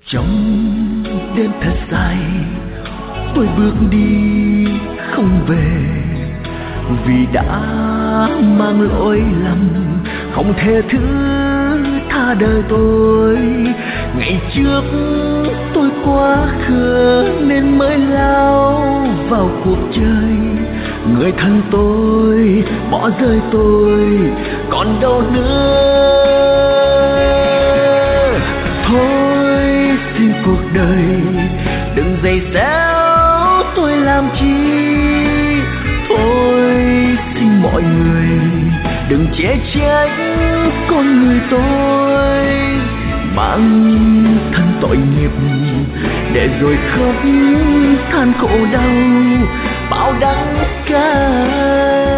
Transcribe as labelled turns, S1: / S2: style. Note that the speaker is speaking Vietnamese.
S1: Trong đêm thật dài, tôi bước đi không về, vì đã mang lỗi lầm không thể thứ tha đời tôi. Ngày trước tôi quá khờ nên mới lao vào cuộc chơi. Người thân tôi bỏ rơi tôi, còn đâu nữa. Thôi xin cuộc đời đừng giày xéo tôi làm chi. Thôi xin mọi người đừng chê trách con người tôi. Mang thân tội nghiệp để rồi khóc than khổ đau bao đắng cay.